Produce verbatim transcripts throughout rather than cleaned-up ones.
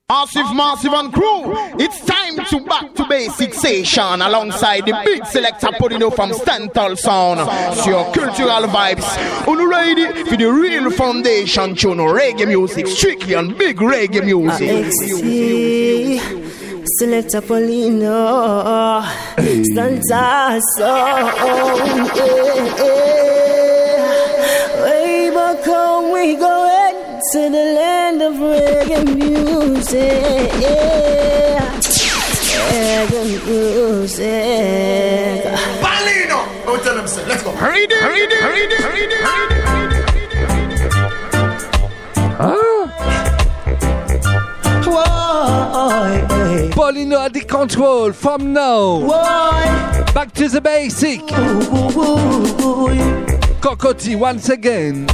Massive, massive and crew. It's time to back to basic station alongside the big selector putting you from Stental Sound. So your cultural vibes. Are you ready for the real foundation tune? Reggae music, strictly and big reggae music. Selector Paulino, Stental Sound. Way back home we go. To the land of reggae music, reggae music. Paulino, don't tell them so. Let's go. Read it, read it, read it, read it, read it. Paulino at the control from now. Why? Back to the basic. Kokoti once again.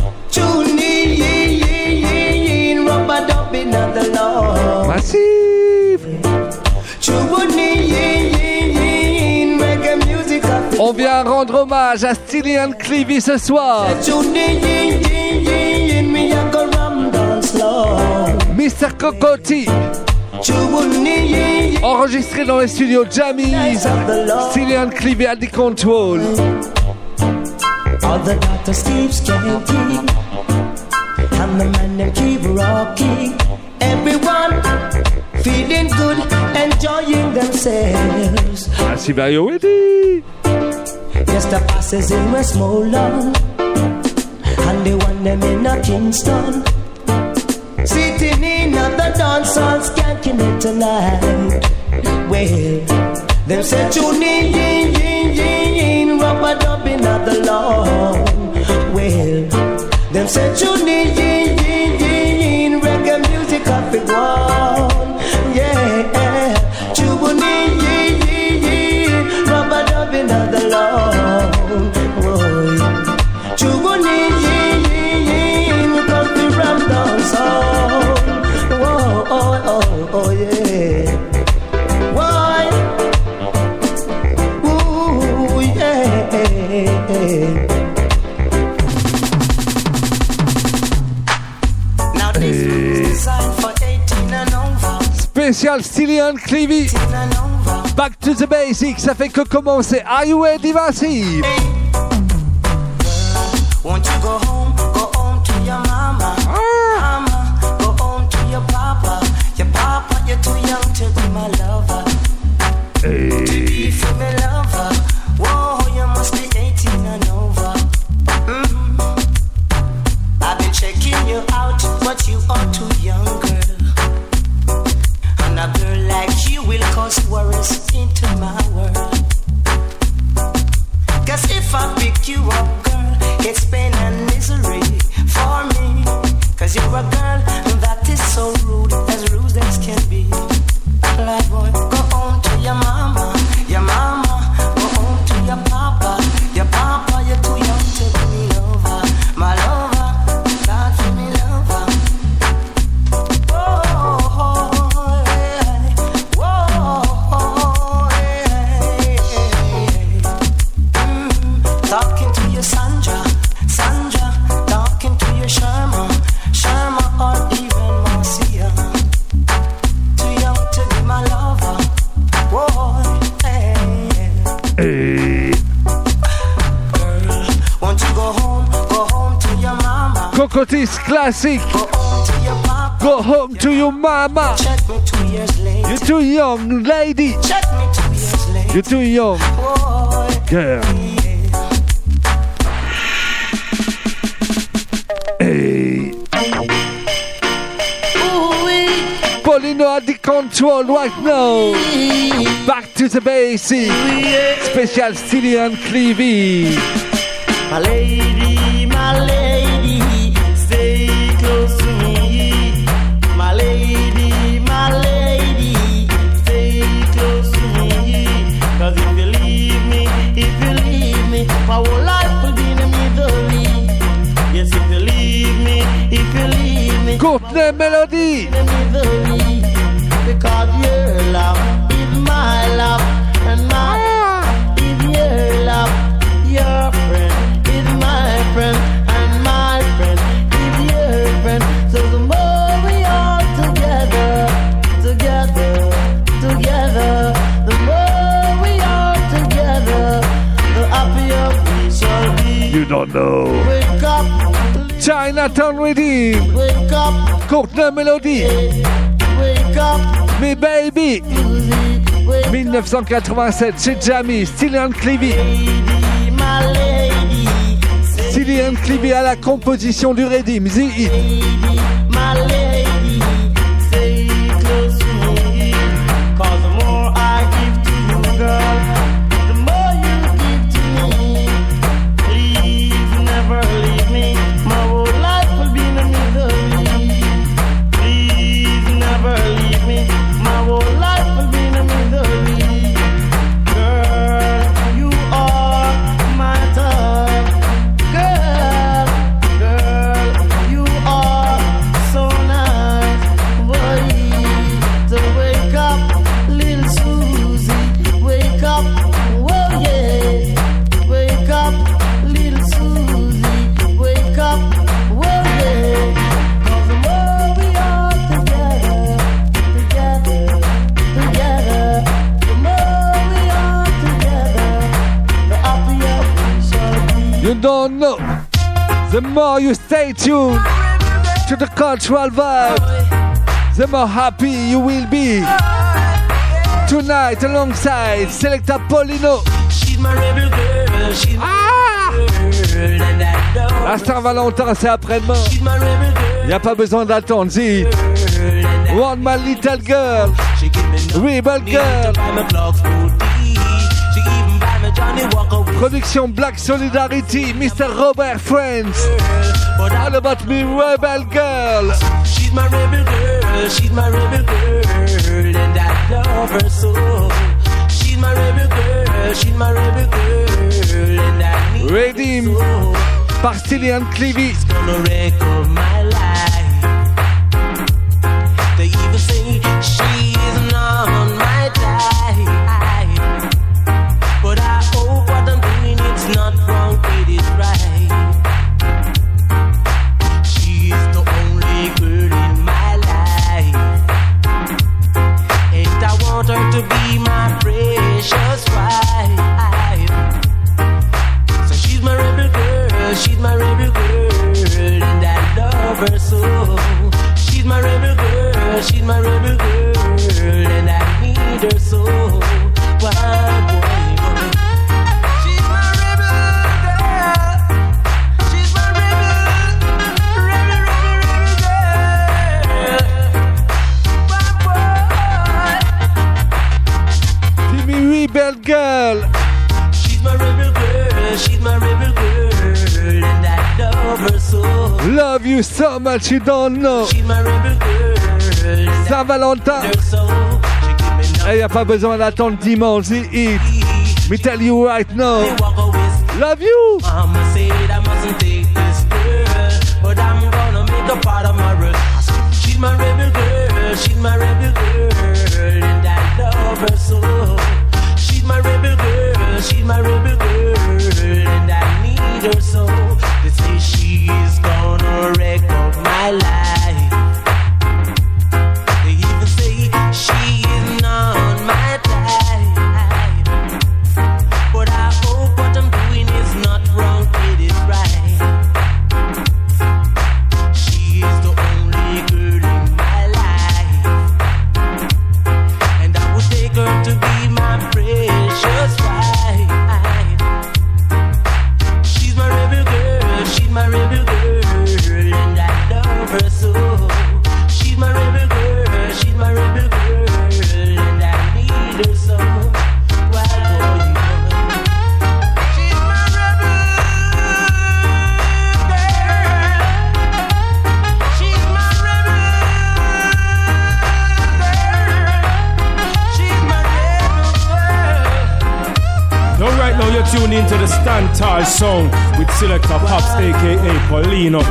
Massive. On vient rendre hommage à Steely and Clevie ce soir. mister Kokoti, enregistré dans les studios Jammies. Steely and Clevie at the control. All the doctors keep skanking, and the man them keep rocking. Everyone feeling good, enjoying themselves. Massive, are you ready? Yes, the passes in Westmoreland, and they want them in a Kingston. Sitting in at the dance hall, skanking it tonight. Well, them say tune in, in, in, in, rubber dubbing at the lawn. Well, them say tune in, in, in, in, reggae music off it one. Yeah, tune in, in, in, rubber dubbing at the lawn. Oh, tune in, in, in, cause we ram down sound. Oh, oh, oh, oh, yeah. Why? Ooh, yeah. Now this is designed for eighteen and over. Spécial Steely and Clevie. Back to the basics, ça fait que commencer. Are you ready, Massive? Hey. Won't you go home, go home to your mama? Ah. Mama, go home to your papa. Your papa, you're too young to be my lover. Hey. To be for my lover. Whoa, you must be eighteen and over. Mm. I've been checking you out, but you are too young, girl. And a girl like you will cause worries into my world. Cause if I pick you up, girl, it's pain and misery for me. Cause you're a girl that is so rude, as rude as can be. Like boy, go home to your mama, your mama, go home to your papa, your papa, you're too young to be me lover, my lover, God for me lover. Whoa, yeah, whoa, yeah. Mm, talking to your Sandra, Sandra, talking to your Sharma, Sharma, or even Marcia. Too young to be my lover. Whoa, hey. Hey. Girl, won't you go home, go home to your mama? Kokoti's classic. Go home to your papa. Go home to your mama. Check me two years later. You're too young, lady. Check me two years later. You're too young, Whoa, girl. Hey. Paulino at the control right now. Back to the basic. Special Steely and Clevie. my lady, my lady, stay close to me. My lady, my lady, stay close to me. Cause if you leave me, if you leave me, my whole life will be in the misery. Yes, if you leave me, if you leave me, Courtney Melody. in the misery. Because your love is my love, and my love is your love. Your friend is my know. Wake up, Chinatown Redeem. wake up, Courtney Melody. wake up, Me Baby. wake mille neuf cent quatre-vingt-sept chez Jamie, Stillian Clevie. lady, my lady, Stillian Clevie à la composition du Redeem, The Hit. lady, my lady, stay close to me. Cause the more I give to you, girl, the more you give to me. Please never leave me. My whole life will be in a misery. Please never leave me. My whole life will be in a misery. Girl, you are my type. Girl, girl, you are so nice. Boy, so wake up, little Susie. Wake up, whoa yeah. Wake up, little Susie. Wake up, whoa yeah. 'Cause the more we are together, together, together, the more we are together, the happier we shall be. You don't know. The more you stay tuned to the cultural vibe, the more happy you will be. Tonight, alongside Selecta Paulino. She's my rebel girl, she's my Ah! girl, and I know. La Saint-Valentin, c'est après-demain. She's my rebel girl, Y a pas besoin d'attendre, si. girl, and I One my little girl, She give me no Rebel me girl. to buy my clocks to tea. She even buy me Johnny Walker with Production Black Solidarity, mister Robert Friends. but All I, about me, Rebel girl. she's my rebel girl, she's my rebel girl, and I love her so. She's my rebel girl, she's my rebel girl, and I need Redeem her so. par Stillian Clevie. Gonna wreck up my life. They even say she's not on my type, but I hope what I'm doing it's not wrong, it is right. She's the only girl in my life, and I want her to be my precious wife. So she's my rebel girl, she's my rebel girl, and I love her so. She's my rebel girl, she's my rebel girl, and I need her so. Why, boy, boy. She's my rebel girl, she's my rebel, rebel, rebel, rebel girl. Why, boy. Timmy Rebel girl. She's my rebel girl, she's my rebel girl, and I love her so. Love you so much, you don't know. She's my rebel girl, and Saint-Valentin. I love her so. She give me Et y a pas besoin d'attendre dimanche, The Hit. Me tell you right now. nothing, walk away. Love you. Mama said I mustn't take this girl, but I'm gonna make a part of my world. She's my rebel girl, she's my rebel girl, and I love her so. She's my rebel girl, she's my rebel girl, and I need her so. They say she's gonna wreck up my life. They even say she is not on my type, but I hope what I'm doing is not wrong, it is right. She is the only girl in my life, and I would take her to be my precious wife. She's my rebel girl, she's my rebel girl, and I love her so. She's my rebel girl, she's my rebel girl, and I need her so. Why, boy, you know? She's my rebel girl. She's my rebel girl. She's my rebel girl. Now right now you're tuning into the Stand Tall Sound with Selecta Pops aka Paulino.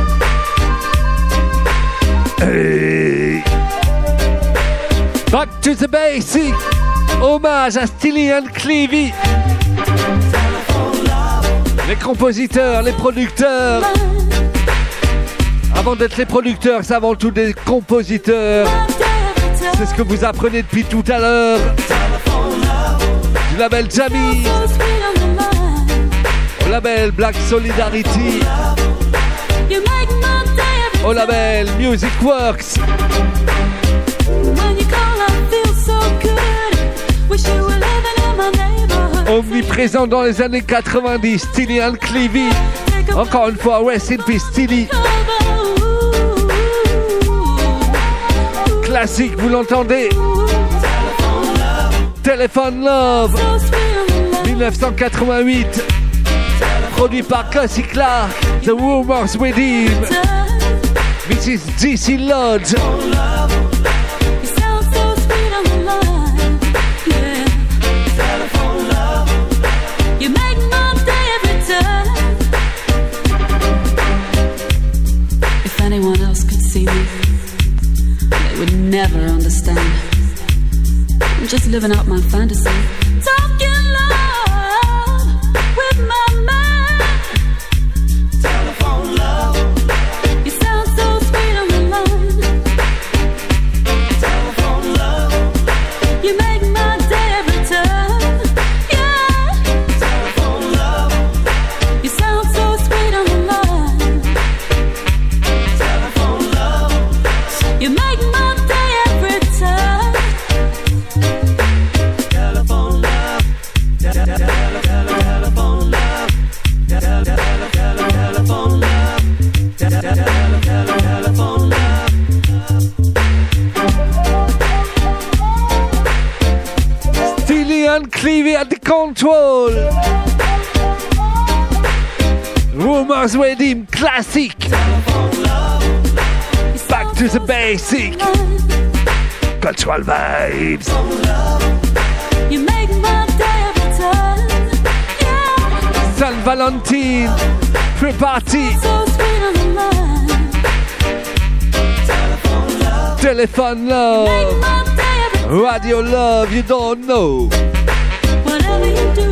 Hey. Back to the basic. Hommage à Stillian Clevie. Les compositeurs, les producteurs. Avant d'être les producteurs, c'est avant tout des compositeurs. C'est ce que vous apprenez depuis tout à l'heure. Du label Jamie. label Black Solidarity, au label Music Works. Omniprésent dans les années quatre-vingt-dix, Steely and Clevie. Encore une fois, rest in peace, Steely. Classique, vous l'entendez. Telephone Love, dix-neuf cent quatre-vingt-huit. Produit par Classic Clark, The Rumors Wedding. missus D C Lodge. Anyone else could see me, they would never understand. I'm just living out my fantasy. Talking love with my mind. Telephone love. You sound so sweet on the line. Telephone love. You make my day every time. Yeah. Telephone love. You sound so sweet on the line. You make my day every time. Telephone love. Telephone love. Telephone love. Telephone love. Steely and Clevie at the control. Rumors Wedding classic. Back to the basic. Cultural vibes. You make my day every time. Yeah. San Valentin. Pre-party. So sweet on the line. Telephone love. Telephone love. Radio love, you don't know. Whatever you do.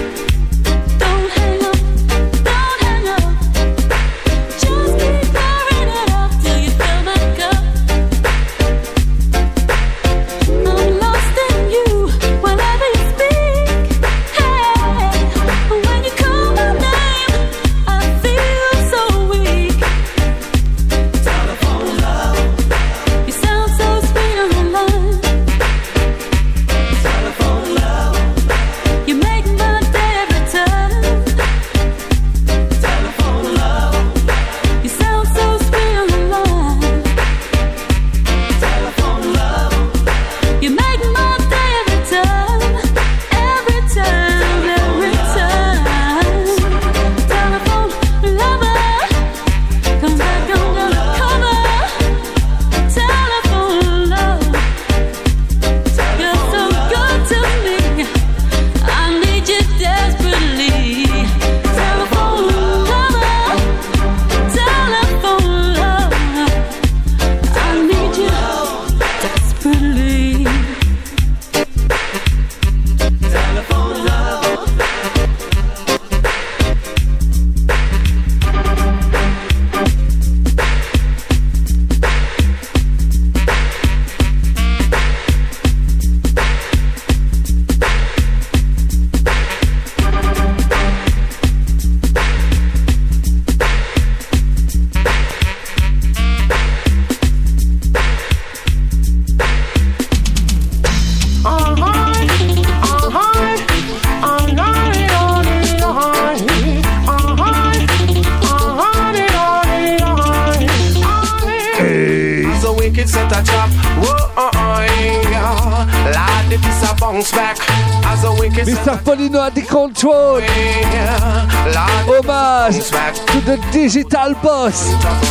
mister Polino at the control. Hommage to the digital boss,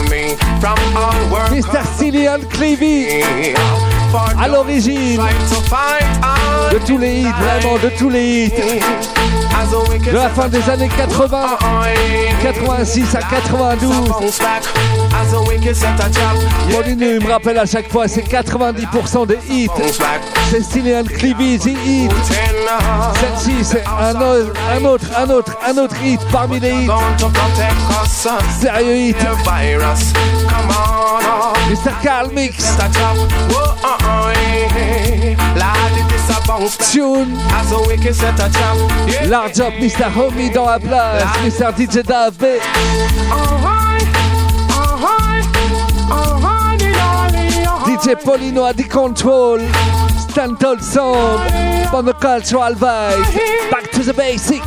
mister Steely and Clevie, à l'origine de tous les hits, vraiment de tous les hits, de la fin des années quatre-vingts, quatre-vingt-six à quatre-vingt-douze. Polino, il me rappelle à chaque fois, c'est quatre-vingt-dix pour cent des hits. C'est Steely and Clevie, The Hit. Celle-ci, c'est un autre, un autre, un autre, un autre hit parmi les hits. Sérieux hit. mister Carl Mix. tune. As a wicked set a trap. Yeah. Large up mister Homie dans la place, mister D J Dave B. D J Paulino at the control. Stanton Sound on the cultural vibe. Back to the basic.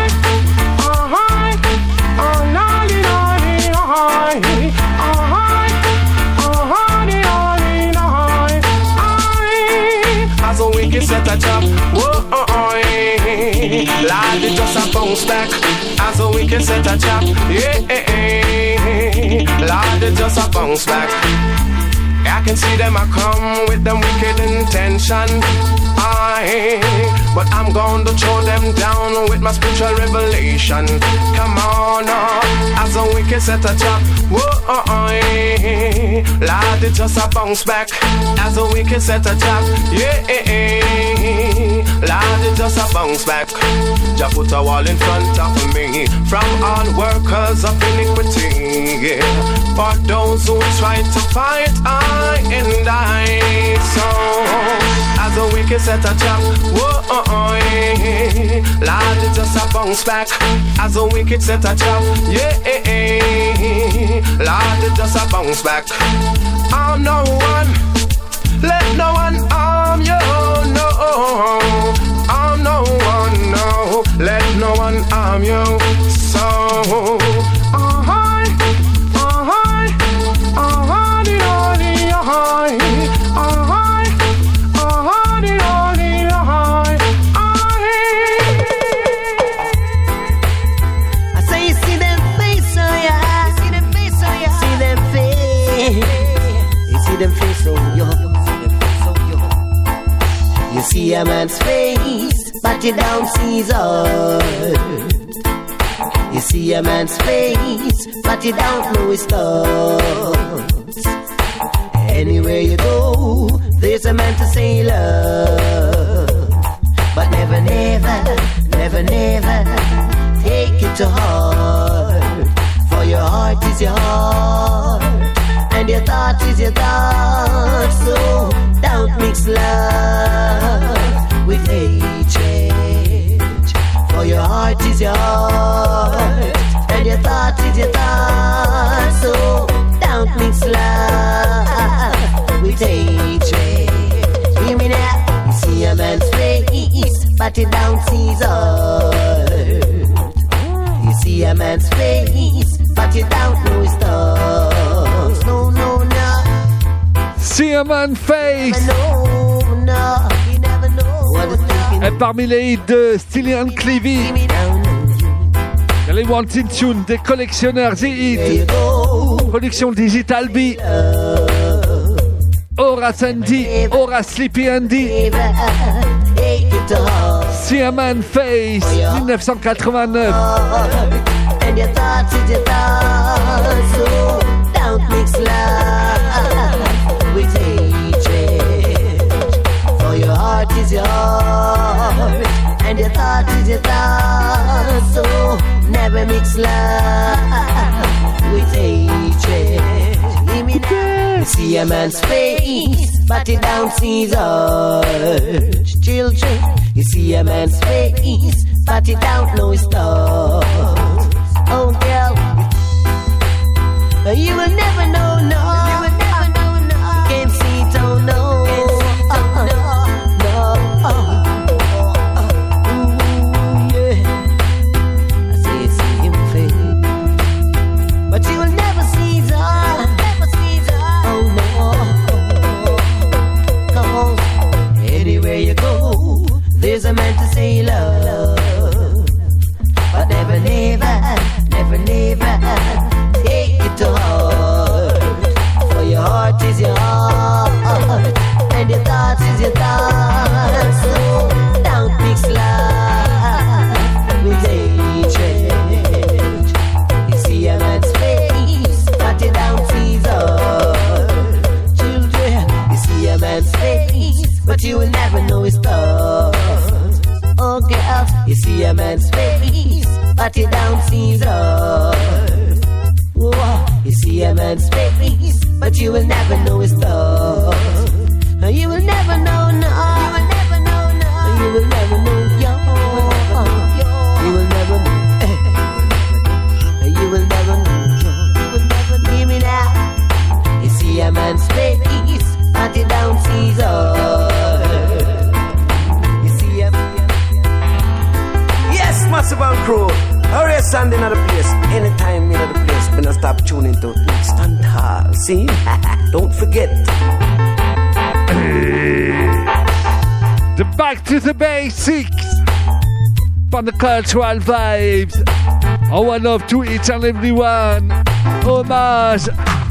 As a wicked set a trap, whoa, oh, oh, yeah. Lord, it just a bounce back. As a wicked set a trap, yeah, yeah, yeah. Lord, it just a bounce back. I can see them a come with them wicked intention. I, but I'm going to throw them down with my spiritual revelation. Come on, uh, as a wicked set a trap. Whoa, oh, oh, yeah. Lord, it just a bounce back. As a wicked set a trap. Yeah, yeah, yeah. Lord, it just a bounce back. Just put a wall in front of me from all workers of iniquity. Yeah. For those who try to fight, I and I. So, as a wicked set a trap. Whoa, oh, oh, yeah. Lord, it just a bounce back. As a wicked set a trap. Yeah, yeah, yeah. Lord, it just a bounce back. I'm no one. Let no one harm you. No, I'm no one. No, let no one harm you. So, uh-huh, uh-huh, uh-huh, the only, uh-huh, uh-huh, uh-huh, the only, uh-huh, I say you see them face, oh yeah. You see them face, oh yeah. See them face. You see them face, oh yeah. You see a man's face, but you don't see his heart. You see a man's face, but you don't know his thoughts. Anywhere you go, there's a man to say love. But never, never, never, never take it to heart. For your heart is your heart, and your thought is your thought. So don't mix love with hatred. For your heart is your heart, and your thought is your thought. So don't mix love with hatred. Hear me now. You see a man's face, but you don't see his heart. You see a man's face, but you don't know his thoughts. No, no, no. See a man's face. No, no. You never know what it's thinking. Et parmi les hits de Stillian Clevie, les Wanted Tunes des collectionneurs des hits, production Digital B, Aura Sandy, Aura Sleepy Andy, See a Man Face, dix-neuf cent quatre-vingt-neuf. And your thoughts is your thoughts, so don't mix love with hatred. For your heart is your heart, and your thought is your thought. So never mix love with hatred. Hear me now. You see a man's face, but you don't see his heart. Children, you see a man's face, but you don't know his thoughts. Oh girl, you will never know, no. You will never know, no. You can't see it, oh no. Uh, uh, no. Uh, ooh, yeah. I see it, see him fade, but you will never see his heart. Never see his heart. Oh no. Come on. Anywhere you go, there's a man to say love. But never, never, never, never take it to heart. For your heart is your heart, and your thoughts is your thoughts. So don't mix love with hatred. You see a man's face, but you don't see his heart. Children, you see a man's face, but you will never know his thoughts. Oh girl, you see a man's face, but you don't see his heart. Whoa. You see a man's face, but you will never know his thoughts. You will never know, no. You will never know, no. party down Caesar. You see him? Yes, Massive and Crew. Hurry, standing at the place. Anytime in the place, when I stop tuning to Instant Hall. See? Don't forget. The Back to the Basics. For the cultural vibes. Oh, one love to each and every one. Hommage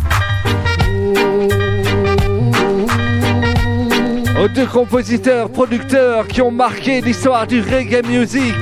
aux deux compositeurs, producteurs qui ont marqué l'histoire du reggae music.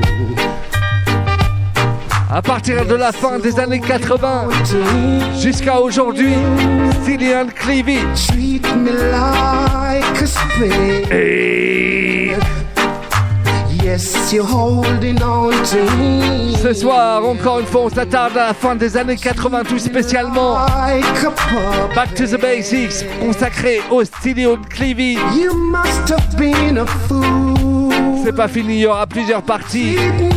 À partir de la fin des années quatre-vingts jusqu'à aujourd'hui, Cillian Clevie. Treat me like a spade. Hey. Yes, you're holding on to me. Ce soir, encore une fois, on s'attarde à la fin des années quatre-vingts, tout spécialement. Back to the Basics, consacré au Cillian Clevie. You must have been a fool. C'est pas fini, il y aura plusieurs parties.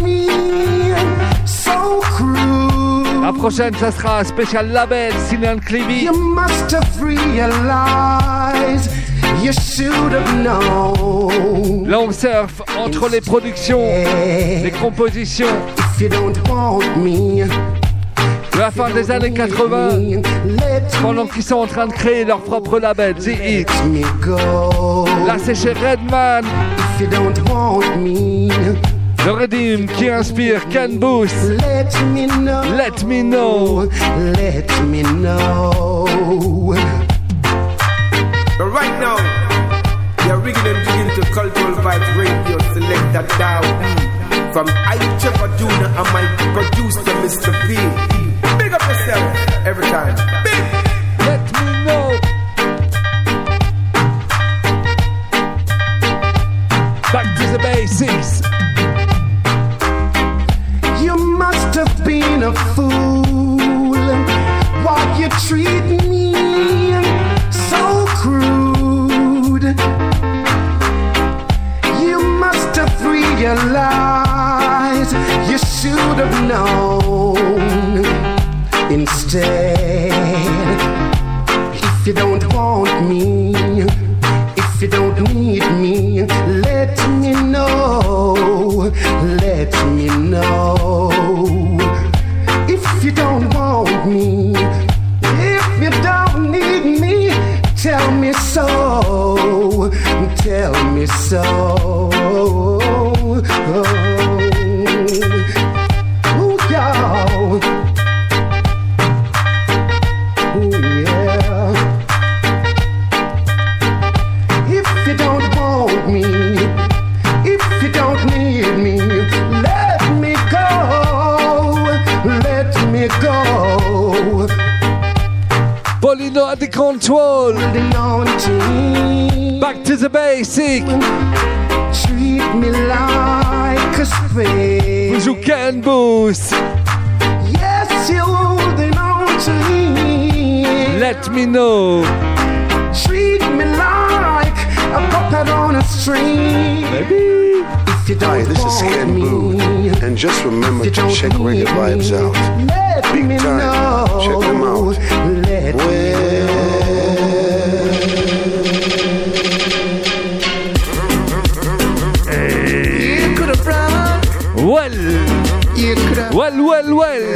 So cruel. La prochaine, ça sera un spécial label Cillian Clevie. You must have realized. You should have known. Là, on surfe entre les productions, les compositions. If you don't want me, de la fin des années quatre-vingts, pendant qu'ils sont en train de créer leur propre label, The Hit. Là, c'est chez Redman. If you don't want me, le Redeem qui inspire Ken Booth. Let me know. Let me know. Let me know. But right now, you're rigging and digging to Cultural Vibes Radio. Select that down. From I Trevor Junior and my producer, Mister V. Big up yourself every time. Big. Let me know. Back to the basics. You must have been a fool. Why you treat me so crude? You must have realized you should have known. Instead, if you don't want me, if you don't need me, let me know, let me know. If you don't want me, if you don't need me, tell me so, tell me so. Oh, y'all. Oh, yeah. If you don't want me, if you don't need me, let me go, let me go. Paulino at the control. Back to the basic. Treat me like a spade. You can boost. Yes, you're holding on to me. Let me know. Treat me like a puppet on a string. Baby. If you don't Hi, this is Ken Booth. And just remember to check Reggae Vibes out. Big time. Check them out. Let well. You could have run. Well. You could have. Well, well, well.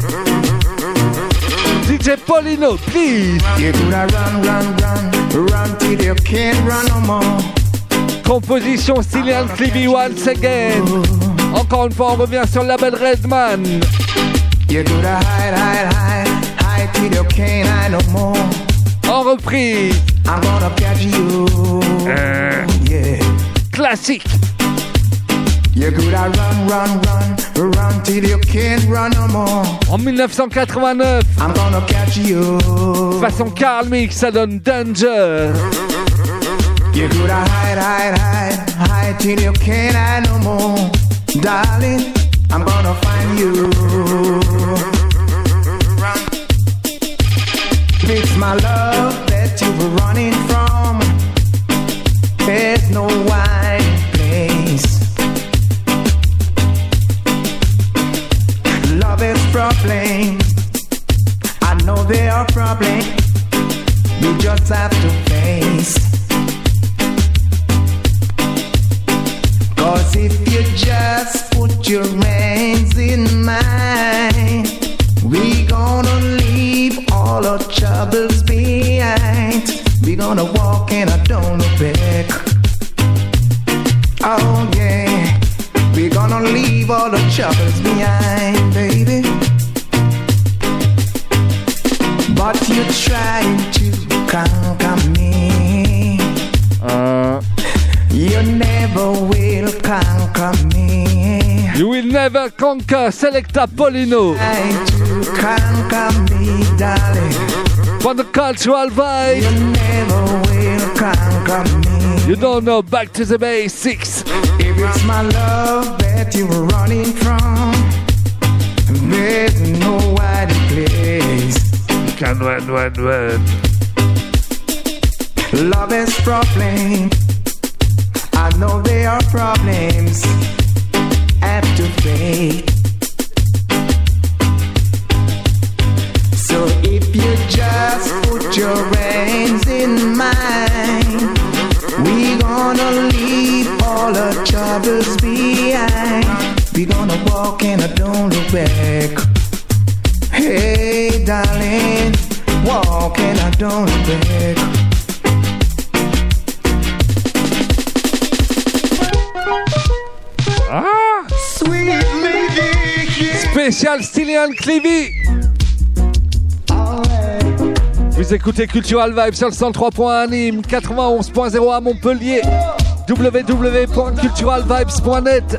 D J Paulino, please. You could have run, run, run. Run till you can't run no more. Composition Cillian Clevie once again. Encore une fois, on revient sur le label Redman. You could have hide, hide, hide. Hide till you can't hide no more. En reprise. I'm gonna catch you. Euh. Yeah. Classique. You could have run, run, run. Run till you can't run no more. En dix-neuf cent quatre-vingt-neuf. I'm gonna catch you. Façon Carl Mix, ça donne Danger. You could have hide, hide, hide. Hide till you can't hide no more. Darling, I'm gonna find you. It's my love that you were running from. There's no wide place. Love is problems. I know there are problems. You just have to face. I don't look back. Oh yeah, we're gonna leave all the troubles behind, baby. But you're trying to conquer me. Uh. You never will conquer me. You will never conquer Selecta Paulino. Trying to conquer me, darling. For the cultural vibe. You never will conquer me. You don't know, back to the basics. If it's my love that you were running from, there's no hiding place. Can run, run, run. Love is problem. I know there are problems have to face. So if you just put your hands in mine, we gonna leave all the troubles behind. We gonna walk and I don't look back. Hey darling, walk and I don't look back. Ah! Sweet lady, spécial Stylian Clivy. Vous écoutez Cultural Vibe sur le cent trois point un Nîmes, quatre-vingt-onze point zéro à Montpellier, w w w point cultural vibes point net.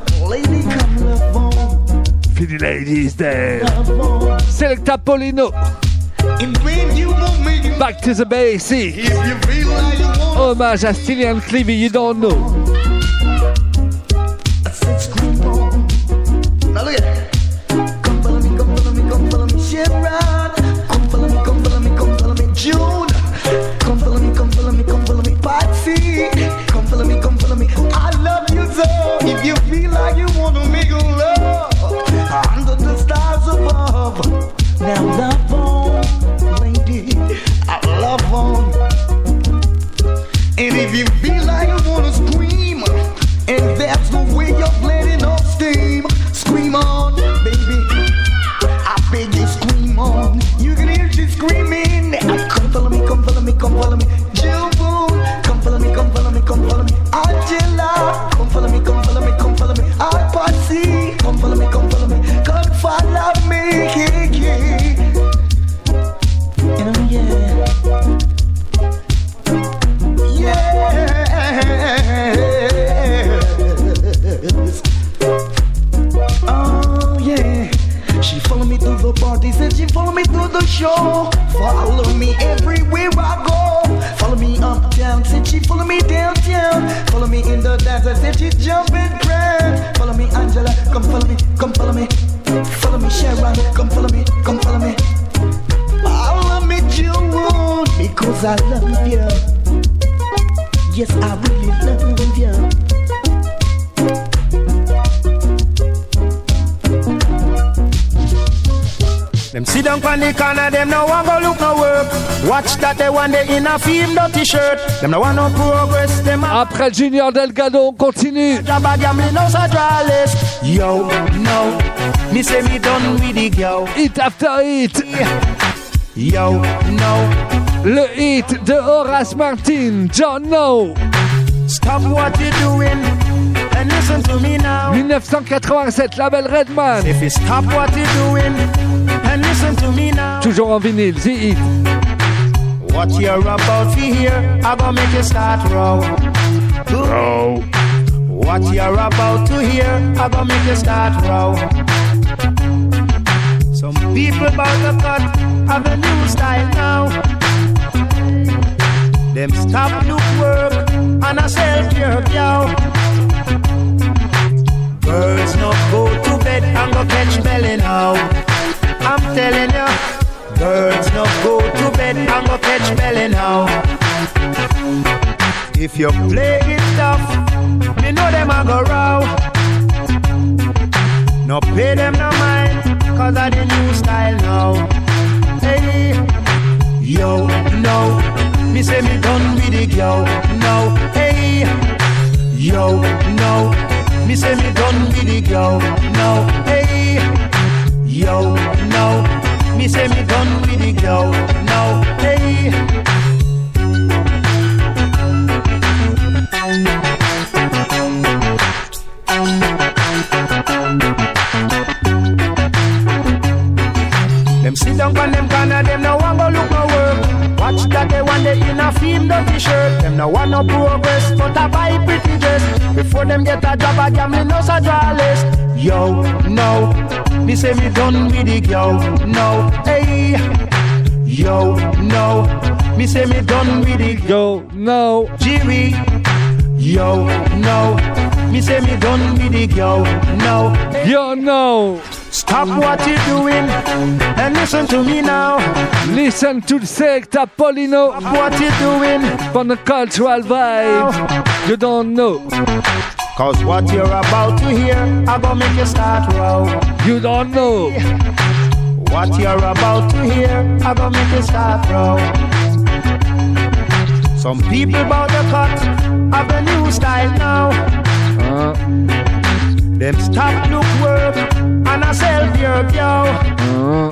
Fini ladies there. Selecta Paulino. Back to the basics. Hommage à Stylian Clivy, you don't know. Now look at that. Come follow me, come follow me, come follow me, Sharon. Come follow me, come follow me, come follow me, June. Come follow me, come follow me, come follow me, Patsy. Come follow me, come follow me. I love you so. If you feel like you wanna make a love under the stars above, now love on, lady. I love on. And if you feel like you wanna scream, and that's the way you're letting off steam, scream on, baby. I beg you, scream on. You can hear she screaming. Come follow me, come follow me, come follow me. Jill Boone, come follow me, come follow me, come follow me. Angela, come follow me, come follow me, come follow me. I Patsy, come follow me, come follow me. Come follow me, yeah, yeah. You know, yeah. Yeah. Oh yeah, she follow me to the parties and she follow me to the show. Follow me everywhere I go. Follow me uptown, said she follow me downtown. Follow me in the dance, I said she jumping grand. Follow me Angela, come follow me, come follow me. Follow me Sharon, come follow me, come follow me. Follow me June, because I love you. Yes, I really love you. Them sit down on the corner, them no want go look no work. Watch that they want they in a film dirty shirt. Them no want no progress. Them après Junior Delgado, on continue. Yo, no, me say me done with the girl. Hit after hit. Yo, no. Le hit de Horace Martin, John No. Stop what you doing and listen to me now. dix-neuf quatre-vingt-sept, label Redman. If you stop what you doing and listen to me now. Toujours en vinyle, The Hit. What you're about to hear, I gonna make you start row. Row. What you're about to hear, I gonna make you start row. Some people about to cut have a new style now. Them stop look work and I sell your cow. Birds not go to bed and go catch belly now. I'm telling you, birds not go to bed and go catch belly now. If you play it tough, me know them a go row. No pay them no mind, cause of the new style now. Hey, yo, no, me say me done with the girl. No, hey, yo, no, me say me done with the girl. No, hey, yo, no, me say me done with the girl. No, hey. progress, but I buy pretty dress. Before them get a job, I gambling house a draw list. Yo, no, me say me done with it, yo, no, hey. Yo, no, me say me done with it, yo, no. Jimmy, yo, no, me say me done with it, yo, no, yo, no. Stop what you're doing and listen to me now. Listen to the Selecta Paulino. Stop what you're doing from the cultural vibe. You don't know. Cause what you're about to hear, I'm gonna make you start row. You don't know. What you're about to hear, I'm gonna make you start row. Some people about the cut have a new style now. Uh. Them stop look work and I sell beer, yo. Uh.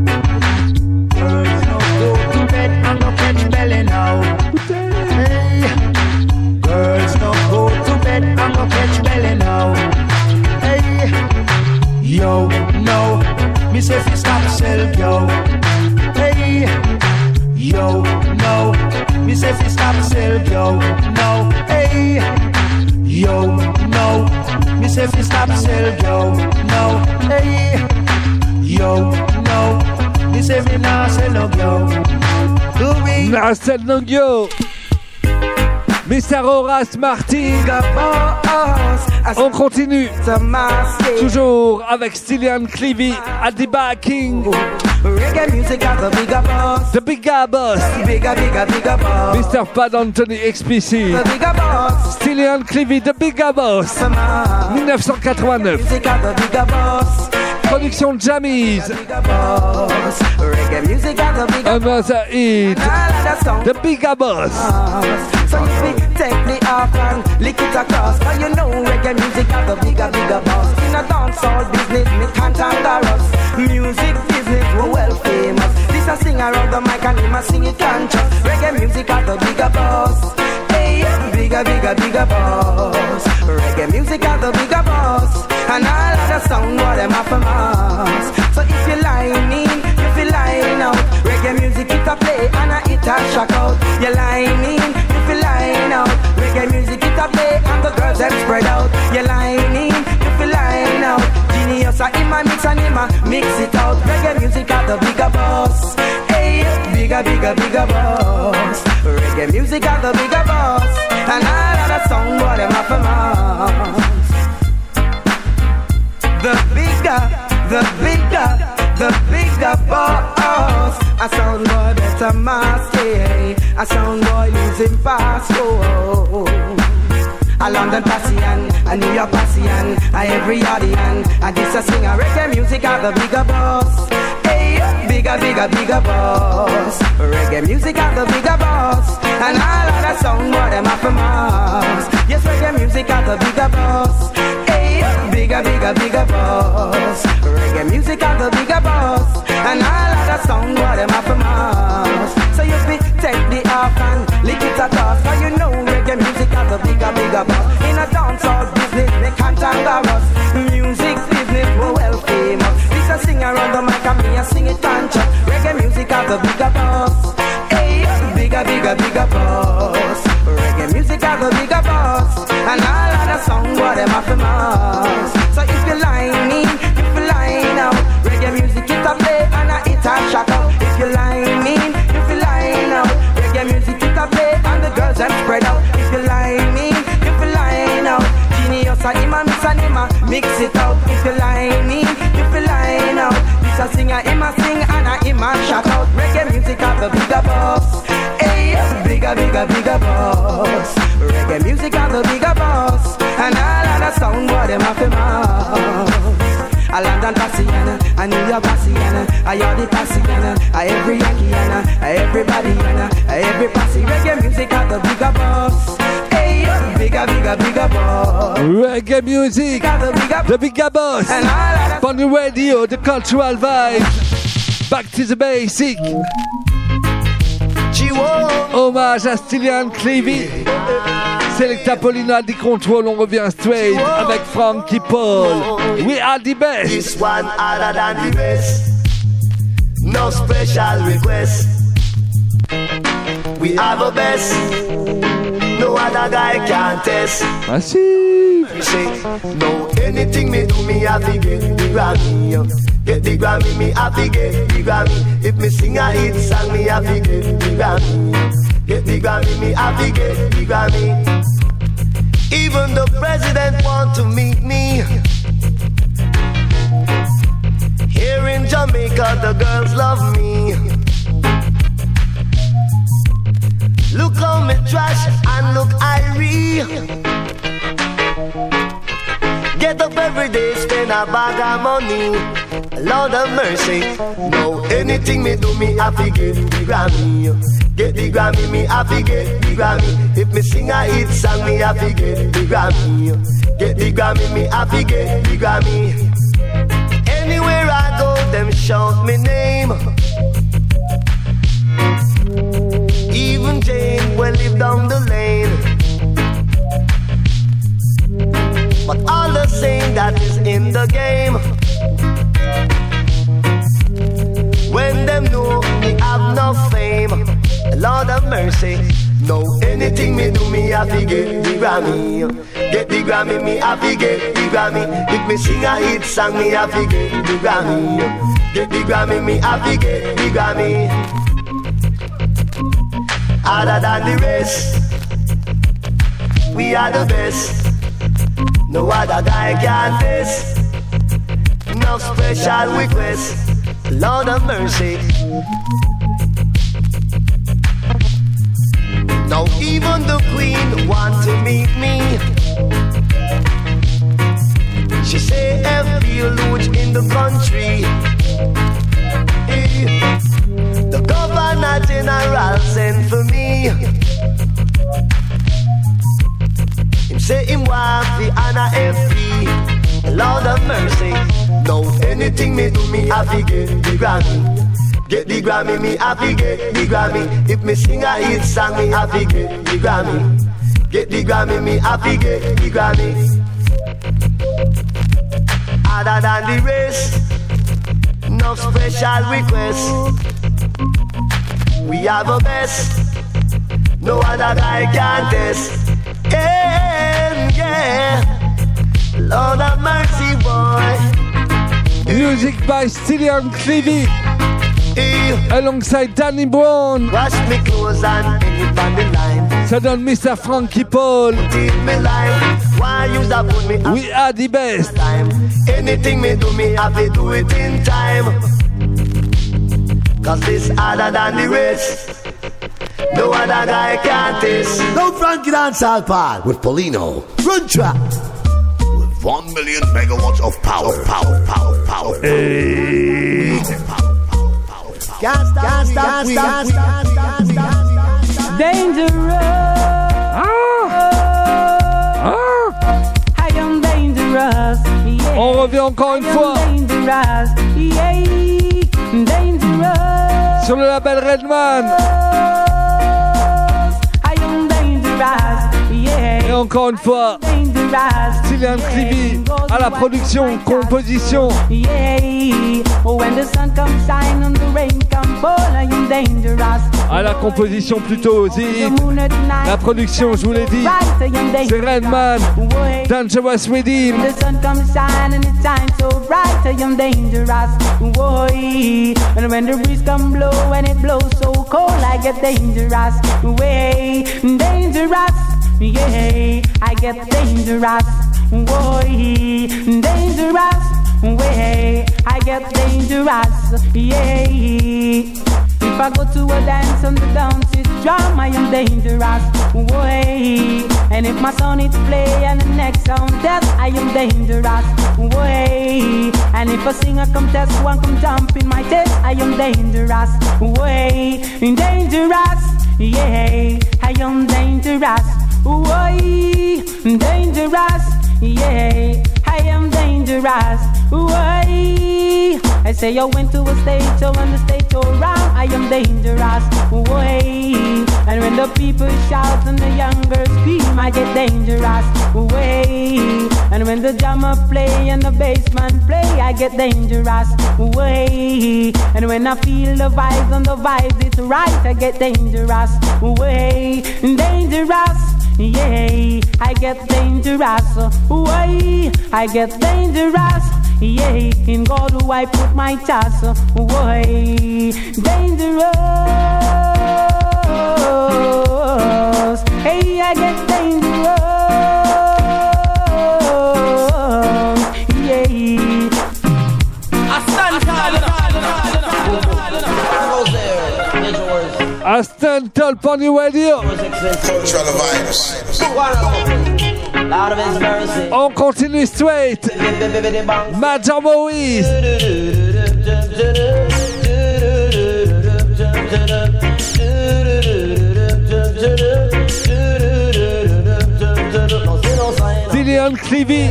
Girls no go to bed and no catch belly now. Hey. Girls no go to bed and no catch belly now. Hey. Yo, no, me say fi stop sell, yo. Hey. Yo, no, me say fi stop sell, yo. No, hey. Yo, no, me say fi stop sell, yo. No, hey. Yo, no, me say fi nah sell no yo. Do we nah sell no yo? Mister Horace Martin. On continue. Toujours avec Stylian Clevie at the backing. Reggae music at the bigger boss. The bigger boss. Bigger, bigger, bigger boss. Mister Pad Anthony X P C. The bigger boss. Stylian Clevie, the bigger boss. dix-neuf quatre-vingt-neuf. Music at the bigger boss. Production Jammies. Reggae music at the bigger Another hit. The bigger boss. So if we take the off and lick it across, cause you know reggae music at the bigger, bigger boss. In a dancehall business, me can't under us. Music business, we're well famous. This a sing around the mic and him a sing it can't trust. Reggae music at the bigger boss. Hey, bigger, bigger, bigger boss. Reggae music at the bigger boss. And all of the sound what them have from us. So if you line in, if you line out, reggae music it a play and a it a shock out. You line in, if you line out, reggae music it a play and the girls them spread out. You line in, if you line out, genius a him a mix and him a mix it out. Reggae music at the bigger boss. Hey, bigger, bigger, bigger boss. Reggae music at the bigger boss. And all of the sound what them have from us. The bigger, the bigger, the bigger boss. A sound boy better mask, yeah. A sound boy losing fast, oh. A London Passian, a New York Passian, a every audience. And this a sing a reggae music at the bigger boss. Hey, bigger, bigger, bigger boss. Reggae music at the bigger boss. And all of the sound boy them have from us. Yes, reggae music at the bigger boss. Bigger, bigger, bigger boss. Reggae music at the bigger boss. And all of the sound what them have from us. So you be take the off and lick it across. Cause you know reggae music at the bigger, bigger boss. In a dancehall business, they can't anger us. Music business, we're well famous. This a sing around the mic and me a sing it and chat. Reggae music at the bigger boss. Hey, bigger, bigger, bigger boss. Reggae music at the bigger boss. And all of the sound what them have from us. So if you line in, if you line out, reggae music it a play and a it a shock out. If you line in, if you line out, reggae music it a play and the girls them spread out. If you line in, if you line out, genius a him a mix and him a mix it out. If you line in, if you line out, this a singer him a sing and a him a shock out. Reggae music at the bigger boss. Hey, bigger, bigger, bigger boss. Reggae music at the bigger boss. And all of the sound what them have to mouth. A London Passiana, a New York Passiana, a Yardi Passiana, a every Yankeeana, a everybody yana, a every Passi. Reggae music at the bigger boss. Hey, bigger, bigger, bigger boss. Reggae music, the bigger, the bigger boss. And all of the on the radio, the cultural vibes. Back to the basic. Hommage à Stylian Clevie. Selecta Paulino at the control, on revient straight avec Frankie Paul. We are the best. This one other than the best. No special request. We are the best. No No other guy can test. Massive. Say, no, anything me do, me have to get the Grammy. Get the Grammy, me have to get the Grammy. If me sing a hit song, me have to get the Grammy. Get the Grammy, me have to get the Grammy. Even the president want to meet me. Here in Jamaica, the girls love me. Look how me trash and look irie. Get up every day, spend a bag of money. Lord of mercy. No, anything me do, me happy get the Grammy. Get the Grammy, me happy get the Grammy. If me sing a hit song, me happy get the Grammy. Get the Grammy, me happy get the Grammy. Anywhere I go, them shout me name. Even Jane will live down the lane. But all the same, that is in the game. When them know me have no fame, Lord of mercy. No, anything me do, me have to get the Grammy. Get the Grammy, me have to get the Grammy. If me sing a hit song, me have to get the Grammy. Get the Grammy, me have to get the Grammy. Other than the rest, we are the best. No other guy can test. No special request, Lord of mercy. Now even the queen want to meet me. She say F feel huge in the country. The governor general sent for me. Him say him want the honor F P. Lord of mercy. Now anything me do, me have to get the Grammy. Get the Grammy, me have to get the Grammy. If me sing a hit song, me have to get the Grammy. Get the Grammy, me have to get the Grammy. Other than the rest, no special request. We have a best, no other guy can test. And yeah, Lord of mercy, boy. Music by Stillian Clevey. Alongside Danny Brown. Wash me clothes and hang it on the line. Ça donne mister Frankie Paul. We are the best. Anything me do, me have to do it in time. Cause this harder than the rest. No other guy can taste. No Frankie Dancehall Pod with Paulino. Run track. With one million megawatts of power. Power, power, power. Hey. Can't stop, can't stop, can't stop, can't stop, can't stop. Dangerous. Ah. Ah. I am dangerous. Yeah. On revient encore une fois. Dangerous. Yeah. Dangerous. Sur le label Redman. I am dangerous. Yeah. Et encore une fois. Stillian Clevey à la production, composition. Yeah. When the sun comes shine and the rain comes fall, I am dangerous. À la composition plutôt, Zip. La production, je vous l'ai dit, c'est Redman, Dangerous Within. The sun comes shine and it shines so bright, I am dangerous. Boy. And when the breeze come blow and it blows so cold, I get dangerous. Way dangerous. Yeah, I get dangerous. Boy, dangerous. Way, I get dangerous. Yeah. If I go to a dance and the dance is drum, I am dangerous. Way. And if my song is play and the next sound test, I am dangerous. Way. And if a singer come test, one come jump in my test, I am dangerous. Way. Dangerous. Yeah, I am dangerous. Way. Dangerous. Yeah, I am dangerous. Way. I say I went to a stage, so when the stage go round, I am dangerous. Way. And when the people shout and the young girls scream, I get dangerous. Way. And when the drummer play and the bassman play, I get dangerous. Way. And when I feel the vibes and the vibes it's right, I get dangerous. Way. Dangerous. yeah, I get dangerous. Why? I get dangerous. Yeah, in God do I put my trust. Why? Dangerous. Hey, I get dangerous. Yeah. I stand tall. I stand tall on the radio. On continue straight. Major Moïse. Dillian Clivy.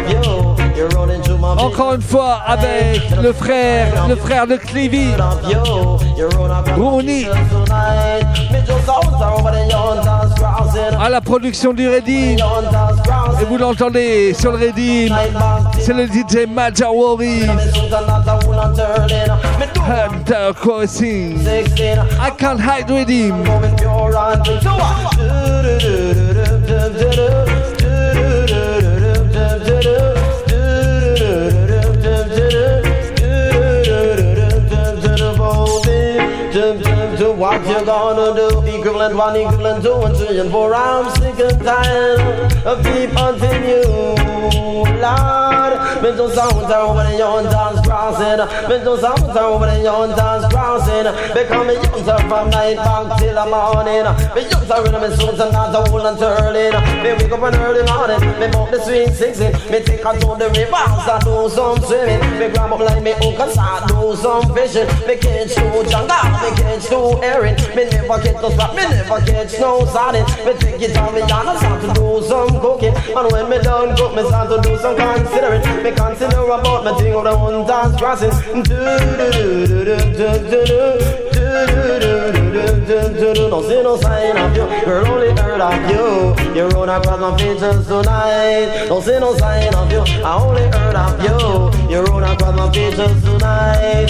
Encore une fois avec le frère, le frère de Clivy. Rooney. À la production du Redeem. Et vous l'entendez sur le Redeem. C'est le D J Major Worries. Hunter Crossing. I can't hide Redeem. What you gonna do? Equivalent one, equivalent two, and three, and four. I'm sick and tired of keep hunting you, Lord. Mental sounds are over the young dance crossing. Mental sounds are over the young dance crossing. Become a youngster from night back till the morning. Me youngster in my suits and not the wool and turling. Me wake up on early morning. Me bump the sweet sixteen. Me take her to the river and do some swimming. Me grab up like me hook and start do some fishing. Me catch two jungle, me catch two herring. Me never get no spot, me never catch no sardine. Me take it on me and I start to do some cooking. And when me done cook, me start to do some considering. Me consider about me thing of the one dance crossing. Don't see no sign of you, girl, only heard of you. You run across my features tonight. Don't see no sign of you, I only heard of you. You run across my features tonight.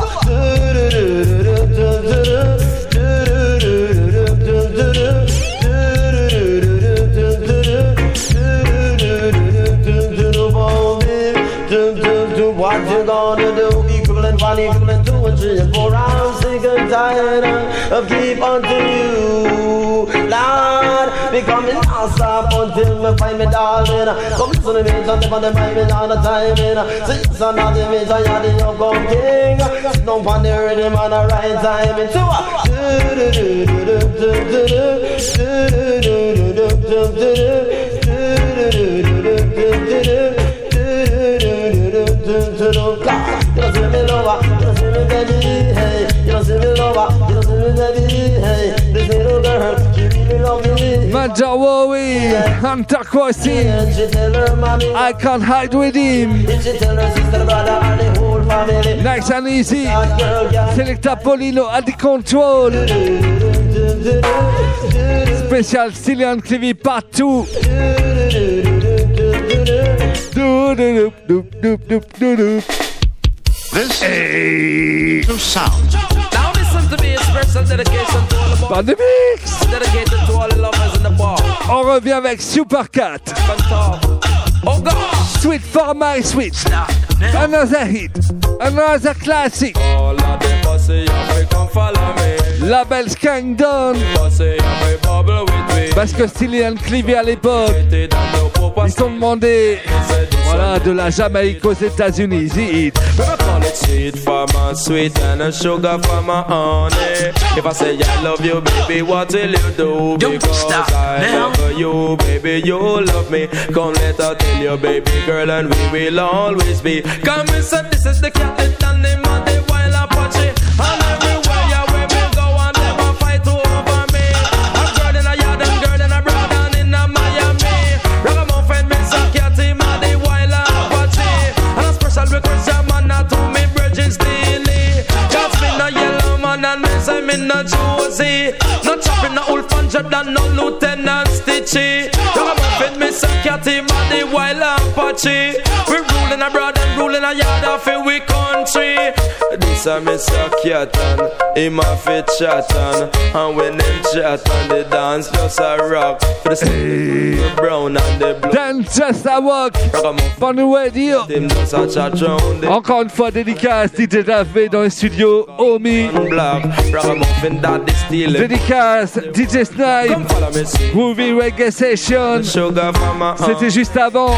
What you gonna do? Equivalent one, equivalent two, and three, and four. I'm sick and tired of keep unto you, Lord. Becoming non-stop until me find me darling. Come listen to me, and never the mind me on the timing. So yes, I'm not the major, you're the young king. Sit down on the rhythm and the right timing. So you don't see me lover, you don't see me baby, hey. You don't see me lover, you don't see me baby, hey. This little girl, she really love me. Major Worries, Hunter Crossing. I can't hide with him. Nice and easy. Selecta Paulino at the control. Special Dillian Clivy Part two. Do do do do do do do. This hey. New sound. Now listen to me, a special dedication to all the boys. Pas de mix. Dedicated to all the lovers in the bar. On revient avec Supercat. Oh God. Sweet for my sweet. Another hit. Another classic. All of the pussy, you come follow me. Label Skank Down. Parce que Dillian Clivy à l'époque, ils sont demandés, voilà, de la Jamaïque aux États-Unis. Easy Eat. Sweet for my sweet and a sugar for my honey. If I say I love you, baby, what will you do? Because I love you, baby, you love me. Come let her tell you, baby girl, and we will always be. Come and say this is the captain and the man, the wild Apache. And everywhere you where we go and never fight over me. A girl in a yard and girl in a broad and in a Miami. Ragamuffin, Miss Kitty, man, the wild Apache. And a special request, your man, not to me, Virgin Steely. Cause me no yellow man and me say me no Josie. No chopping, no Ulf and Jordan, no Lieutenant Stitchy. Ragamuffin, Miss Kitty, man, the wild Apache. We ruling abroad and ruling a yard of we country. This a Mister Catan, him a fit chatan. And when them chat and they dance, just a rock. For the hey. Brown and the blue. Dance just a walk. Pour nous radio. Encore une fois, dédicace D J David dans les studios. Omi. Dédicace D J Snipe. Movie Reggae Session. C'était juste avant.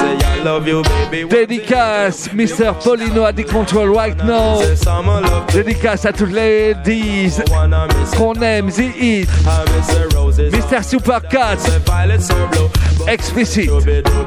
Dédicace Mister Paulino à The Control right now. Dédicace à toutes les ladies qu'on aime, The Hit. Mister Supercat. Explicit.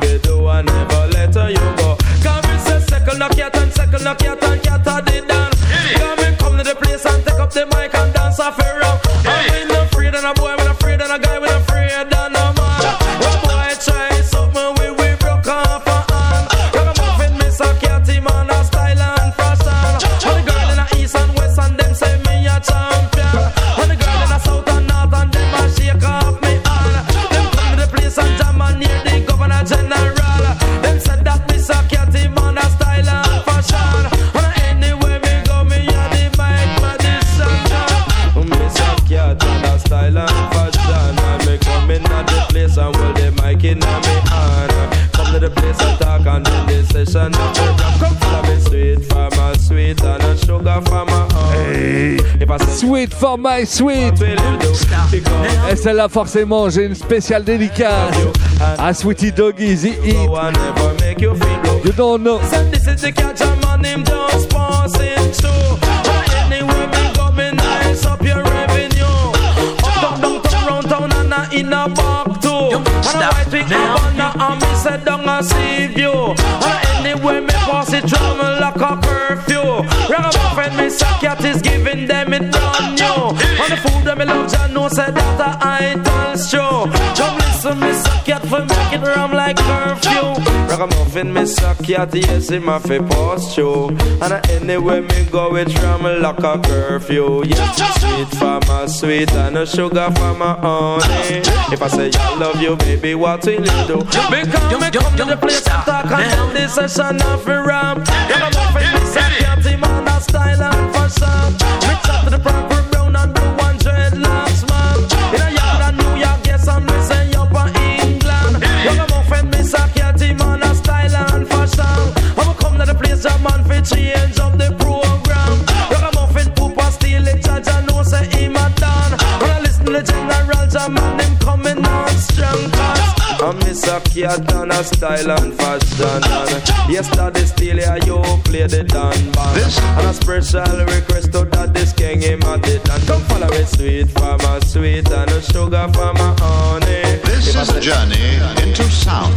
Second knock yet and second knock yet and cat a the dance. Come in, come to the place and take up the mic and dance off a rock. I'm not afraid of a boy, I'm afraid of a guy, I'm afraid of a man. One boy try something, we we broke off a hand. Come off in Miss a catty man, a style and fashion. And the girl in the east and west and them say me a champion. And the girl in the south and north and them a shake off me hand. Them come to the place and jam and near the governor general. Them said that Miss a catty man a style and fashion. And anywhere me go, me a the mic magician. Miss a cat and a style and fashion. And me come in at the place and hold the mic in a me hand. Come to the place and talk and do the session. Come follow me sweet for my sweet and a sugar for my hey. Sweet for my sweet. Et celle-là forcément j'ai une spéciale dédicace à Sweetie Doggy, The Hit. You don't know. This is the catch a man him just passing through. Anyway me go me nice up your revenue. Up down down down round town and a in a back too. And a white wing Havana and me say down a sea view. And anyway me pass it through me like a curfew. Ragamuffin me say cat is giving them it brand new. And the food that me love John know say that a idol's show. Come listen me say cat for make it ram like curfew. Ragamuffin me say cat yes him a fi pass through. And anyway me go it ram like a curfew. Yes sweet for my sweet and a sugar for my honey. If I say I love you baby what will you do? Because me come to the place and talk and tell this session off the ram. Ragamuffin me say cat him on a style and fashion. Mix up to the proper brown and blue and dreadlocks man. In a yard and New York yes I'm missing up in England. Ragamuffin me say cat him on a style and fashion. I'ma come to the place a man fi change up the program. Ragamuffin poop and steal it judge and know say him a done. When I listen to General Jam and him coming on strong cause I miss a cat and a style and fashion. And yesterday still here you play the Dan band. And a special request to that this king him at it. And come follow me sweet for my sweet and a sugar for my honey. This is a journey into sound.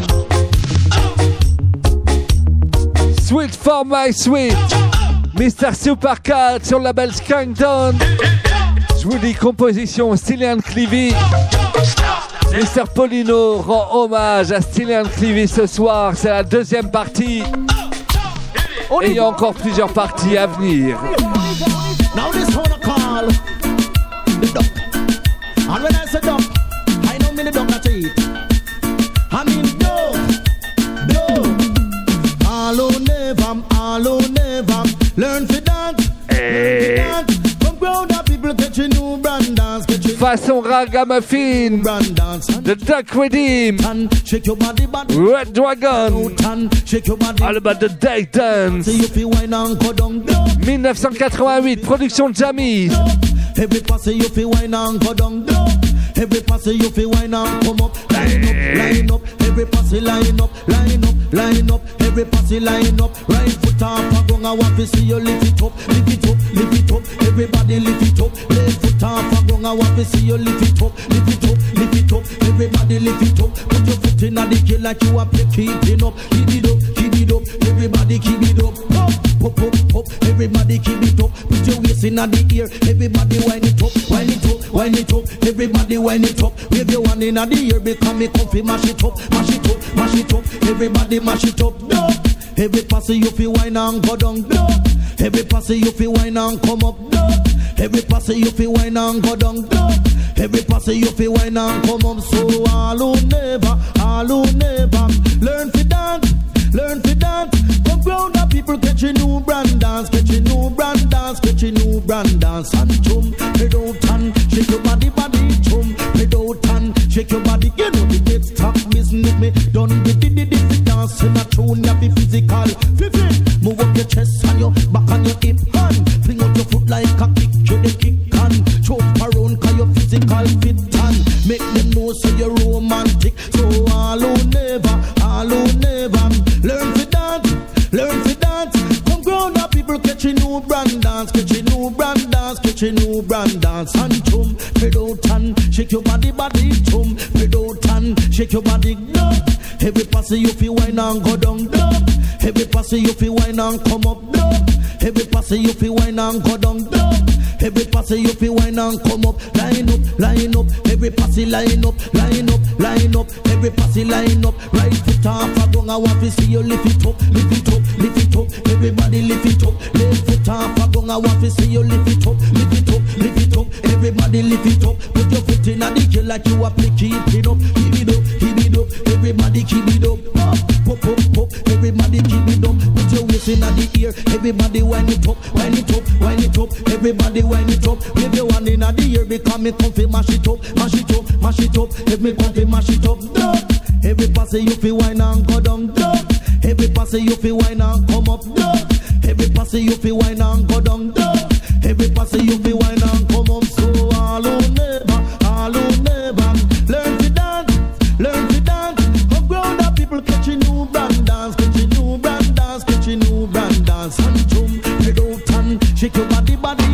Sweet for my sweet. Mister Supercat sur le label Skankdown. Je vous dis composition Stylian Clevie. Mister Paulino rend hommage à Stylian Clevie ce soir. C'est la deuxième partie. Et il y a encore plusieurs parties à venir. Now this one I call the duck. And when I say duck, I know me the duck at it. I mean duck, duck. All who never, all who never learn to dance. Hey. Learn to dance. From ground up people catch a new brand dance. Façon ragamuffin. The Duck Redeem. Red Dragon. All about the day dance. dix-neuf cent quatre-vingt-huit. Production Jamie. Every passy you feel wine and go down. Every passy you feel wine and come up. Line up, line up. Every passy line up, line up, line up. Every passy line up. Right foot off and go. I want to see you lift it up, lift it up, lift it up. Everybody lift it up. Left foot off and go. I want to see you lift it up, lift it up, lift it up. Everybody lift it up. Put your foot in the key like you are keeping up. Keep it up, keep it up. Everybody keep it up. Up, up, up, up. Everybody keep it up. Put your waist in the ear. Everybody wind it up, wind it up, wind it up. Everybody wind it up. Wave your one in the ear. Become me comfy. Mash it up, mash it up, mash it up. Everybody mash it up. Duck. Every passy you feel wine and go down. Duck. Every passy you feel wine and come up. Duck. Every passy you feel wine and go down. Duck. Every passy you feel wine and come up. So all who never, all who never learn to dance, learn to dance. Come ground up people catch a new brand dance, catch a new brand get your new brand dance and jump, head out and shake your body, body, jump, head out and shake your body. You know the get stop missing with me. Don't get the the the dance in a tune, ya be physical. Fifteen, move up your chest and your back and your hip hand. Fling out your foot like a kick, you the kick and choke around 'cause your physical fit and make them know so you're romantic. So all who never, all who never learn to dance, learn to dance. Come ground up people catch a new brand dance, catch a new brand dance, catch a new brand dance and jump, head out and shake your body, body, jump, head out and shake your body, no. Every pass you feel wine and go down, no. Every pass you feel wine and come up, no. Every pass you feel wine and go down, no. Every pass you feel wine and come up, line up, line up. Every pass line up, line up, line up. Every pass line up, right foot off a gong. I want to see you lift it up, lift it up, lift it up. Everybody lift it up, left foot off a gong. I want to see you lift it up, lift it up, lift it up. Everybody lift it up, put your foot in a dick like you are play, keep it up, keep it up, keep it up. Everybody keep it up, pop, pop, pop, pop. Everybody keep it up, put your waist in a the ear. Everybody wind it up, wind it up, wind it up. Everybody wind it up, with your one in a the ear because me come fi mash it up, mash it up, mash it up. If me come fi mash it up, duh. Every pass you fi wine and go down, duh. Every pass you fi wine and come up, duh. Every pass you fi wine and go down, duh. Every pass you fi wine and come up. So all who never, all who never learn to dance, learn to dance. Come ground up people catch a new brand dance, catch a new brand dance, catch a new brand dance and jump, head out and shake your body, body.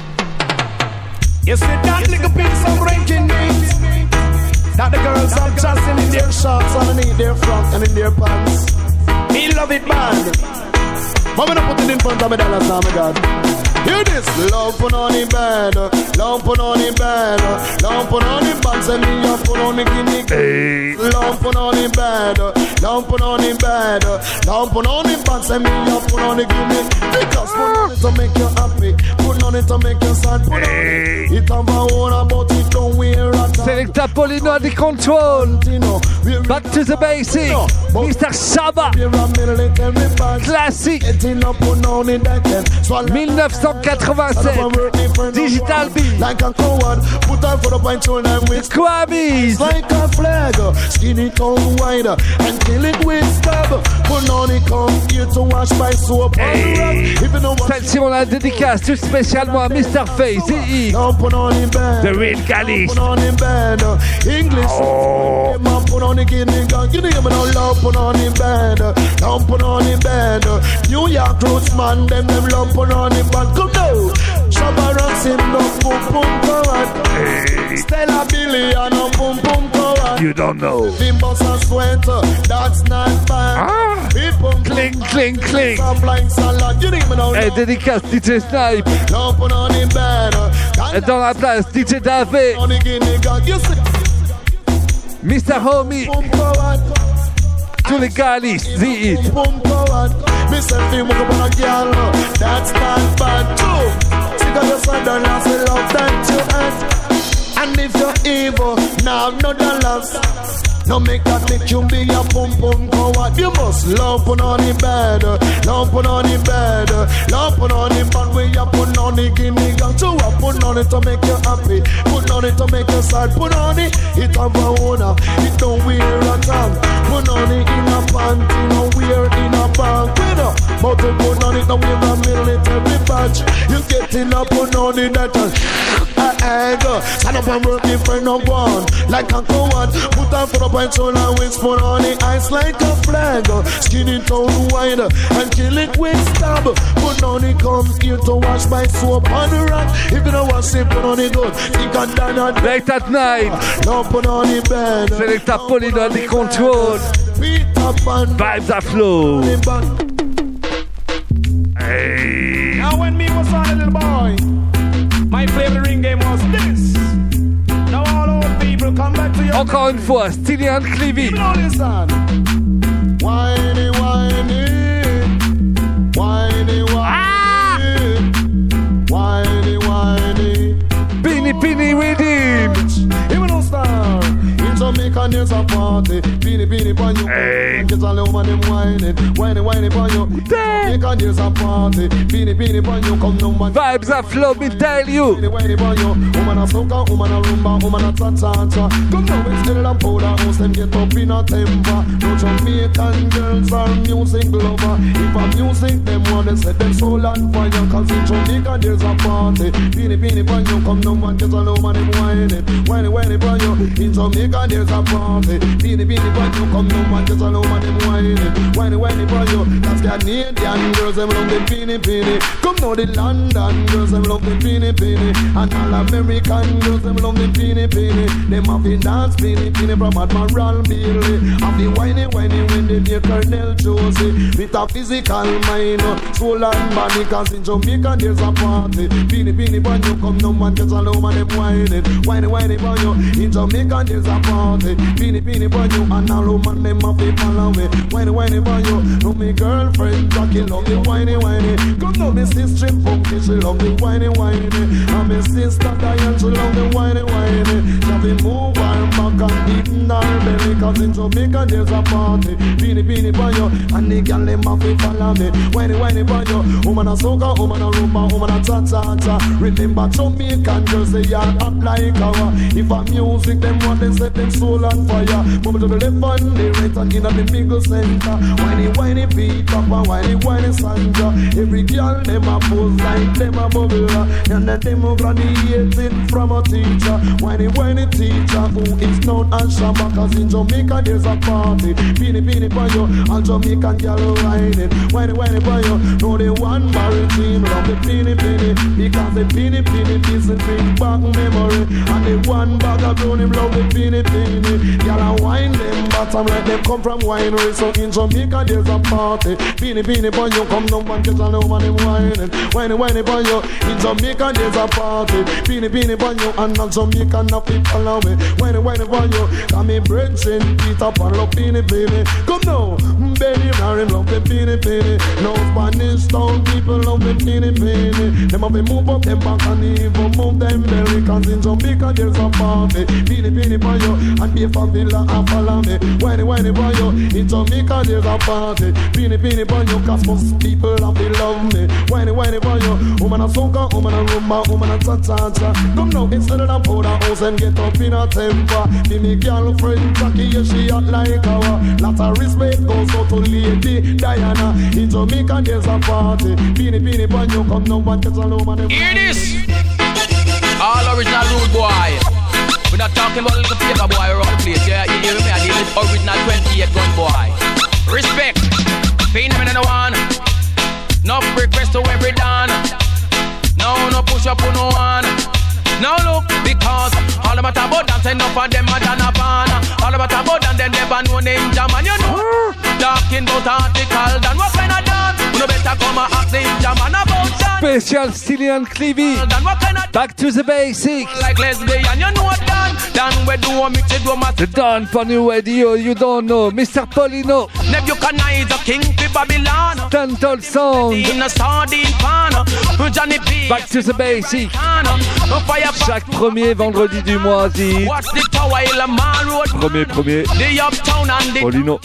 You see that little piece of breaking news that the girls are just in their shorts underneath their front and in their pants. Me love it, man. But when I put it in front of me, dollars, oh my God. Hear this, love put on the bed, love put on the bed, love put on the pants and me up put on the guinea. Love put on the bed, love put on the bed, love put on the pants and me up put on the guinea. Because put on it to make you happy, put on it to make you sad, put on it. It have a own about it, don't wear a tie. Selecta Polino di Control. Back to the basic. Mister Saba. Classic. mille neuf cent quatre-vingt-sept. Digital B. Like a coward, put on for the point to them with Quamis. Like a flag, skin it all wide and kill it with stab. Put on it, come here to wash my soap. Celle-ci, on la dédicace tout spécialement à Mister Face. The Real Galice. Put on in bed, English. Oh. Put on the guinea gun. You know, no love, put on in bed. Don't put on in bed. New York roots, man, them, them love, put on in bed. Come now. Shabba rocks him, no boom, boom, go on. Stella Billy, and no boom, boom, go on. You don't know. The boss and sweater, that's not bad. Ah. Cling, cling, cling. Hey, dédicace D J Snipe. Et dans la place, D J Davé. Mister Homie. Tous les Galis, The Hit. That's not bad too. See that your son don't last the love that you have. And if you're evil, now no dollars. No make that make you be a pum pum coward. You must love put on the bed, love put on the bed, love put on the bed where you put on the guinea gang. So I put on it to make you happy, put on it to make you sad. Put on it, it have a owner, it don't wear a tag. Put on it in a panty, no wear in a bag. Winner, but to put on it, no wear a military badge. You get in a put on it that I go. Stand up and work the friend of one like a coward. Put on for the Control and whisper on the ice like a flag. Skin it out wide and kill it with stab. Put on it, come here to wash my soap on the rack. If you don't wash it, put on it good. Think I'm done at Late at night. Don't put on the bed. Selecta Polino di Control. Vibes are flow. Hey. Now when me was a little boy, my favorite ring game was this. Now all old people come back to your Encore une fois, Stilly and Clivy. Whiny, whiny, whiny, whiny, whiny, whiny. Beanie, beanie, with him. Even no star. In Jamaica, Jamaica there's a party. Beanie beanie pon you. Hey. Get a little man them whining, whining whining pon you. Jamaica there's a party. Beanie beanie pon you. Come no man. Vibes are flow, me tell you. Whining whining pon you. Woman a soca, woman a rumba, woman a cha-cha-cha. Come now it's still a powder house. Them get up in a temper. No Jamaican girls are music lover. If a music them want to set them soul on fire. Cause in Jamaica there's a party. Beanie beanie pon you. Come no man. Get a little man them whining, whining whining pon you. In Jamaica there's a party. Beanie beanie pon you. Come no man. Get a little man them whining, whining whining pon you. That's Canadian girls them love the beanie beanie. Come now the London girls them love the beanie beanie. And all American girls them love the beanie beanie. Them have the dance beanie beanie from Admiral Bailey. Have the whiny whiny when they hear Colonel Josie. With a physical mind, soul and body. Cause in Jamaica there's a party. Beanie beanie pon you. Come no man. Get a little man them whining, whining whining pon you. In Jamaica there's a party. Beanie beanie pon you. And all woman them have to follow me. Whining whining pon you. No me girlfriend Jackie love the whiny whiny. Come now me sister Funky she love the whiny whiny. And me sister Diane she love the whiny whiny. She have to move her back and deep in her belly. Cause in Jamaica there's a party. Beanie beanie pon you. And the girl them have to follow me. Whiny whiny pon you. Woman a soca, woman a rumba, woman a cha-cha-cha. Remember Jamaican girls they are hot like our. If a music them want they set them soul on fire. Move to the left and the right and in the middle center. Whiny whiny beat up and whiny whiny Sandra. Every girl them a pose like them a bubble. And then them a graduating from a teacher. Whiny whiny teacher who is known as Shabba. Cause in Jamaica there's a party. Beanie beanie pon you. All Jamaican girl whining. Whiny whiny pon you. No the one barrel team love the beanie beanie. Because the beanie beanie is a bring back memory. And the one bag of brown him love the beanie beanie. Girl a wine them bottom like them come from winery. So in Jamaica there's a party. Beanie beanie pon you. Come no man get a no man them whining. Whining whining pon you. In Jamaica there's a party. Beanie beanie pon you. And all Jamaican no people follow me. Whining whining pon you. Come me brethren Peter Pan love beanie beanie. Come now baby Mary love the beanie beanie. No Spanish town people love the beanie beanie. Them have to move up them back and even move them belly. Cause in Jamaica there's a party. Beanie beanie pon you. And be from Villa and follow me. Whiny whiny pon you. In Jamaica there's a party. Beanie beanie pon you. Cause most people have to love me. Whiny whiny pon you. Woman a soca, woman a rumba, woman a cha-cha-cha. Come now instead of the powder house and get up in a temper. Be me girlfriend Jackie, yeah she hot like our. Lot of respect goes out to Lady Diana. In Jamaica there's a party. Beanie beanie pon you. Come now and get a low man. Hear this. All original rude boy. We're not talking about a little paper boy around the place. Yeah, you hear me? I deal with original twenty-eight gun boy. Respect. Phenomenon no one. No request to every dawn. No, no push up on no one. No look, because all about about dance enough of them are done a ban. All about about dance they never know ninja man. You know, talking about article done. What kind of dance? You better come and ask ninja man about dance. Special Cillian Clevie. Back to the basics. Like lesbian, you know Dan. Dan we do a mix it do a the Dan for new radio, you don't know. Mister Paulino. Nebuchadnezzar the king for Babylon. Stanton Sound. In a sardine pan. Johnny P. Back to the basics. Chaque premier vendredi du mois, dit. Premier, premier. Paulino.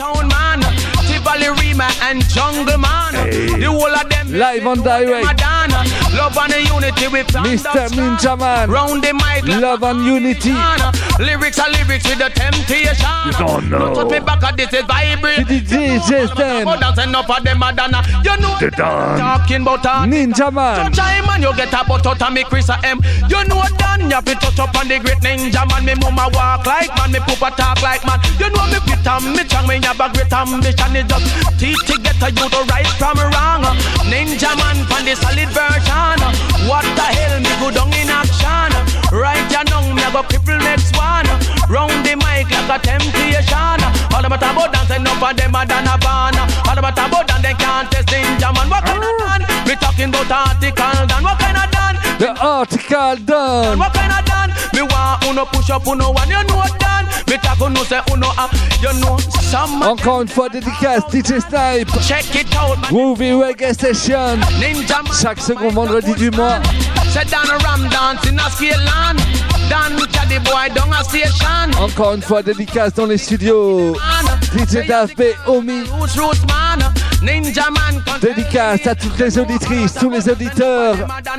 Hey. Live on direct. Love and unity with Mister Ninja Man. Round the mic. Love and unity. Lyrics are lyrics with the temptation. You don't know. Touch me back at this is vibrate. The D J stand. You know the Dan. Talking about a Ninja Man. So time man you get a butt out of me Chris M. You know Dan. You have to touch up on the great Ninja Man. Me mama walk like man. Me papa talk like man. You know me fit and me strong. Me have a great ambition. It just teach to get a you to right from wrong. Ninja Man from the solid version. What the hell me go down in action. Right ya now me go cripple next one. Round the mic like a temptation. All about about dance enough of them a done a ban. All about about dance they can't test Ninja Man. What kind of done? Me talking about article done. What kind of done? The article done. What kind of done? Me want uno push up uno one. You know done. Me talk uno say uno ah. You know some. Encore une fois dédicace D J Snipe. Check it out. Groovy Reggae Session. Ninja Man. Chaque second vendredi du mois. Set down a ram dance in a scale land. Dan Caddy boy down a station. Encore une fois, dédicace dans les studios. D J Daf B, Omi. Ninja man. Dédicace à toutes les auditrices, tous les auditeurs.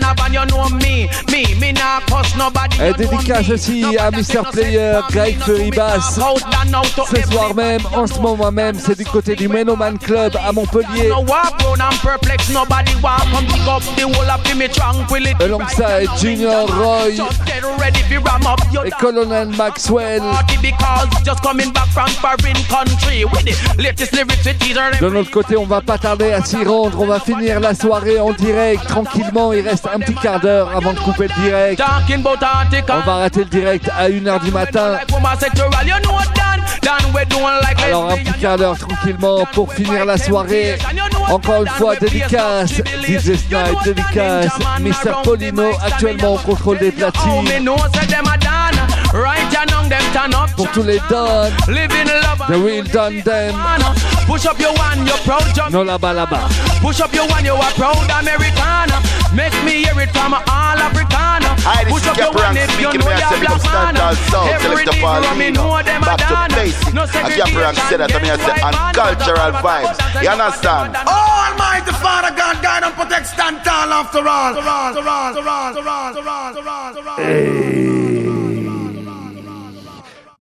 Et dédicace aussi à mister Player, Greg Fury Bass. Ce soir même, en ce moment même, c'est du côté du Menoman Club à Montpellier. Alongside Junior Roy et Colonel Maxwell. De notre côté, on va pas tarder à s'y rendre. On va finir la soirée en direct tranquillement. Il reste un petit quart d'heure avant de couper le direct. On va arrêter le direct à une heure du matin. Alors un petit quart d'heure tranquillement pour finir la soirée. Encore une fois, dédicace D J Snipe, dédicace mister Polino, actuellement au contrôle des platines. Pour tous les Don, the real Don them. Push up your one, you're proud. No là-bas, là-bas. Push up your one, you are proud American. Make me hear it from all African. Push up your one if you know you're black man. Every Negro, me know them a done. No segregation, said that, I mean, I said, and cultural vibes. You understand? Almighty Father God, guide and protect, stand tall after all. After all, after all, after all, after all, after all, after all. Hey.